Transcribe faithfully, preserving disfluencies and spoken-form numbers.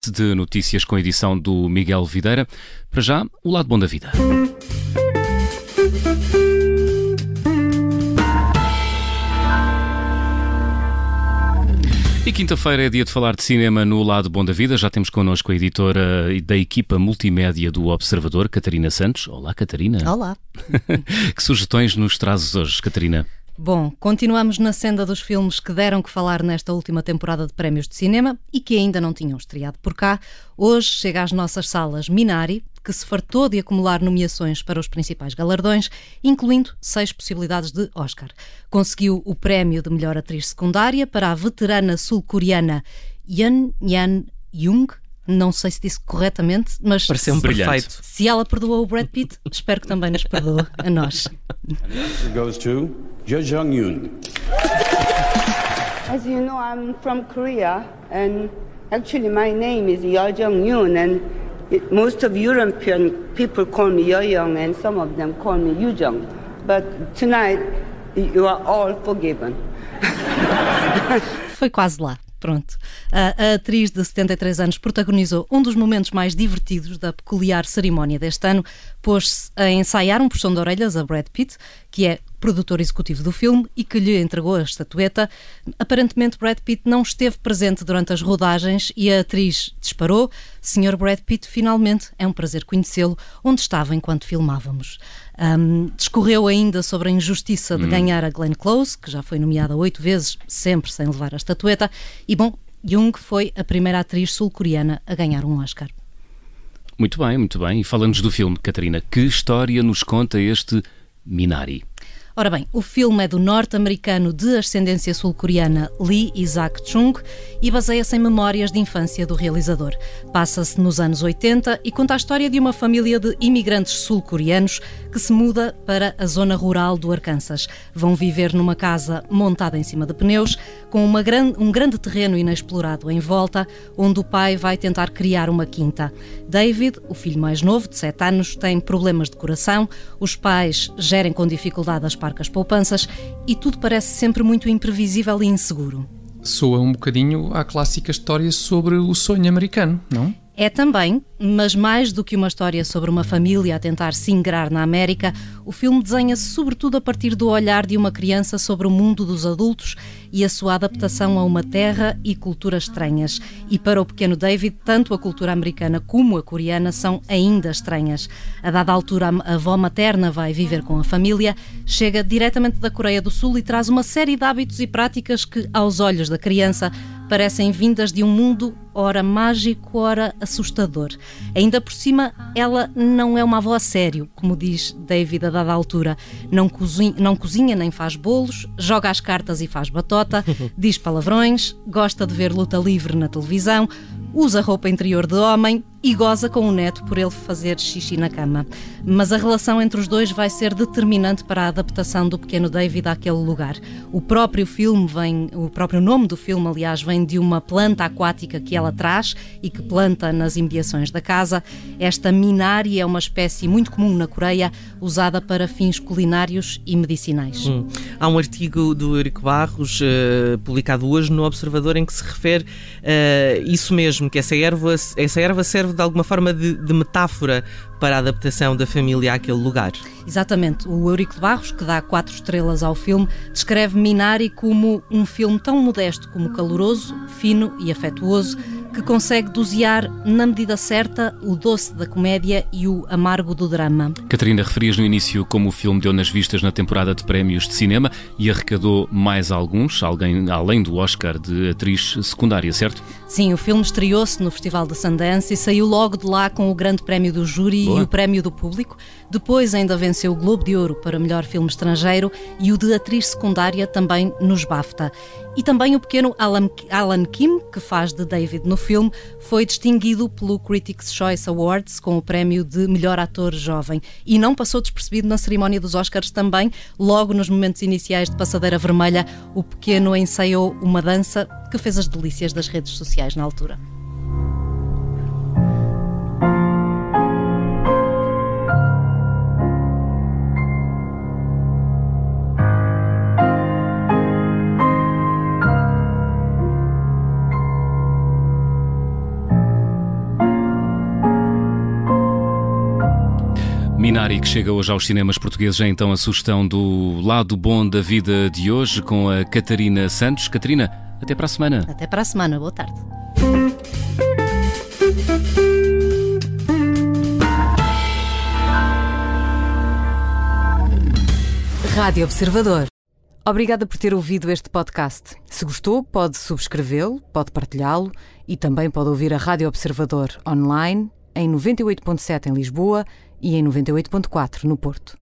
De notícias com a edição do Miguel Videira. Para já, o lado bom da vida. E quinta-feira é dia de falar de cinema no Lado Bom da Vida. Já temos connosco a editora da equipa multimédia do Observador, Catarina Santos. Olá, Catarina. Olá. Que sugestões nos trazes hoje, Catarina? Bom, continuamos na senda dos filmes que deram que falar nesta última temporada de prémios de cinema e que ainda não tinham estreado por cá. Hoje chega às nossas salas Minari, que se fartou de acumular nomeações para os principais galardões, incluindo seis possibilidades de Oscar. Conseguiu o prémio de melhor atriz secundária para a veterana sul-coreana Yeon Yan-young. Não sei se disse corretamente, mas pareceu-me perfeito. Se ela perdoou o Brad Pitt, espero que também nos perdoe a nós. It goes to Jo Jong-yoon. As you know, I'm from Korea, and actually my name is Yo Jong-yoon, and it, most of European people call me Yo-young, and some of them call me Yu-jung. But tonight, you are all forgiven. Foi quase lá. Pronto. A, a atriz de setenta e três anos protagonizou um dos momentos mais divertidos da peculiar cerimónia deste ano. Pôs-se a ensaiar um puxão de orelhas a Brad Pitt, que é produtor executivo do filme e que lhe entregou a estatueta. Aparentemente, Brad Pitt não esteve presente durante as rodagens e a atriz disparou: senhor Brad Pitt, finalmente é um prazer conhecê-lo. Onde estava enquanto filmávamos? Um, discorreu ainda sobre a injustiça de hum. ganhar a Glenn Close, que já foi nomeada oito vezes, sempre sem levar a estatueta. E, bom, Jung foi a primeira atriz sul-coreana a ganhar um Oscar. Muito bem, muito bem. E falando-nos do filme, Catarina, que história nos conta este Minari? Ora bem, o filme é do norte-americano de ascendência sul-coreana Lee Isaac-chung e baseia-se em memórias de infância do realizador. Passa-se nos anos oitenta e conta a história de uma família de imigrantes sul-coreanos que se muda para a zona rural do Arkansas. Vão viver numa casa montada em cima de pneus, com uma gran- um grande terreno inexplorado em volta, onde o pai vai tentar criar uma quinta. David, o filho mais novo, de sete anos, tem problemas de coração, os pais gerem com dificuldade as parcas poupanças e tudo parece sempre muito imprevisível e inseguro. Soa um bocadinho à clássica história sobre o sonho americano, não? É também, mas mais do que uma história sobre uma família a tentar se ingrar na América, o filme desenha-se sobretudo a partir do olhar de uma criança sobre o mundo dos adultos e a sua adaptação a uma terra e cultura estranhas. E para o pequeno David, tanto a cultura americana como a coreana são ainda estranhas. A dada altura, a avó materna vai viver com a família, chega diretamente da Coreia do Sul e traz uma série de hábitos e práticas que, aos olhos da criança, parecem vindas de um mundo ora mágico, ora assustador. Ainda por cima, ela não é uma avó a sério, como diz David a dada altura. Não cozinha, não cozinha nem faz bolos, joga as cartas e faz batota, diz palavrões, gosta de ver luta livre na televisão, usa roupa interior de homem e goza com o neto por ele fazer xixi na cama. Mas a relação entre os dois vai ser determinante para a adaptação do pequeno David àquele lugar. O próprio filme vem, o próprio nome do filme, aliás, vem de uma planta aquática que ela traz e que planta nas imediações da casa. Esta minari é uma espécie muito comum na Coreia, usada para fins culinários e medicinais. Hum. Há um artigo do Eurico Barros, uh, publicado hoje no Observador, em que se refere uh, isso mesmo, que essa erva, essa erva serve de alguma forma de, de metáfora para a adaptação da família àquele lugar. Exatamente. O Eurico de Barros, que dá quatro estrelas ao filme, descreve Minari como um filme tão modesto como caloroso, fino e afetuoso, que consegue dosear na medida certa o doce da comédia e o amargo do drama. Catarina, referias no início como o filme deu nas vistas na temporada de prémios de cinema e arrecadou mais alguns, alguém, além do Oscar de atriz secundária, certo? Sim, o filme estreou-se no Festival de Sundance e saiu logo de lá com o grande prémio do júri Boa. E o prémio do público. Depois ainda venceu o Globo de Ouro para melhor filme estrangeiro e o de atriz secundária também nos BAFTA. E também o pequeno Alan, Alan Kim, que faz de David no filme, foi distinguido pelo Critics' Choice Awards com o prémio de melhor ator jovem. E não passou despercebido na cerimónia dos Oscars também. Logo nos momentos iniciais de Passadeira Vermelha, o pequeno ensaiou uma dança que fez as delícias das redes sociais na altura. Minari, que chega hoje aos cinemas portugueses, é então a sugestão do lado bom da vida de hoje com a Catarina Santos. Catarina, até para a semana. Até para a semana. Boa tarde. Rádio Observador. Obrigada por ter ouvido este podcast. Se gostou, pode subscrevê-lo, pode partilhá-lo e também pode ouvir a Rádio Observador online em noventa e oito ponto sete em Lisboa e em noventa e oito ponto quatro no Porto.